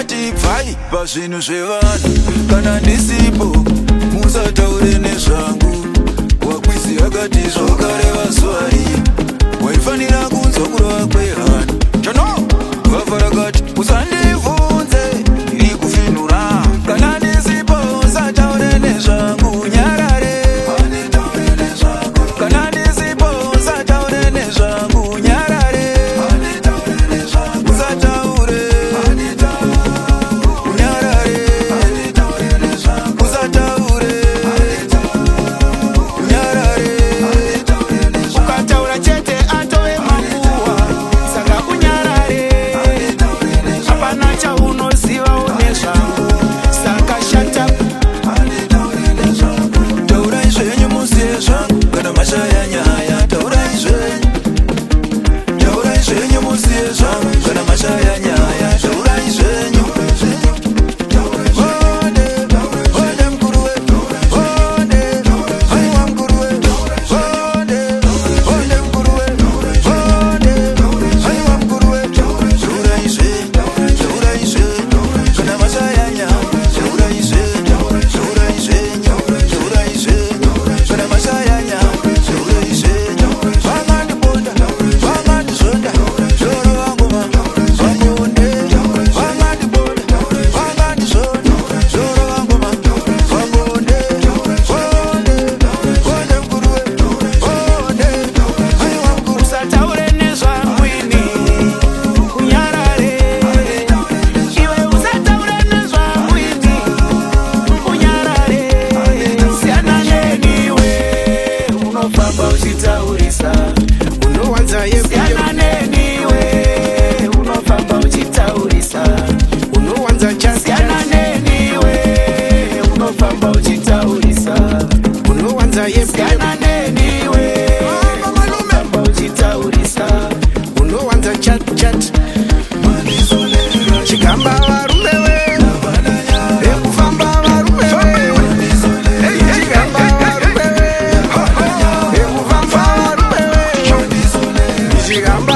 ndakati bvai pazvinhu zvevanhu kana ndisipo musataure nezvangu. Wakwizi akati zvokareva zuvari waifanira kunzwa kurova kwehana chano vavha rakati usandivhunze iri kufinura kana ndisipo usataure nezvangu nyarare kana ndisipo usataure nezvangu nyarare usataure nyarare usataure nyarare ukataura chete atove manguwa saka kunyarare hapana chaunozivawo nezvangu saka shata taurai zvenyu musiye zvangu kana mashaya nyaya taurai zvenyu musiye zvangu kana mashaya nyaya taurai zvenyu Ode mkuruwe ode haiwa mkuruwe ode mkuruwe ode haiwa mkuruwe taurai zvenyu kana mashaya nyaya taurai zvenyu kana mashaya nyaya taurai zvenyu vangandibonda vangandizonda zoro vangoma vabonde vangandibonda vangandizonda zoro vangoma vabonde ode mkuruwe ode haiwa mkuruwe usataure nezvangu ini kunyarare iwe usataure nezvangu ini kunyarare siyana neniwe unofamba uchitaurisa unowanza siyana neniwe unofamba uchitaurisa unowanza siyana neniwe unofamba uchitaurisa unowanza siyana neniwe unofamba uchitaurisa unowanza chat chigamba varume we ekufamba varume we chigamba varume we ekufamba varume we chigamba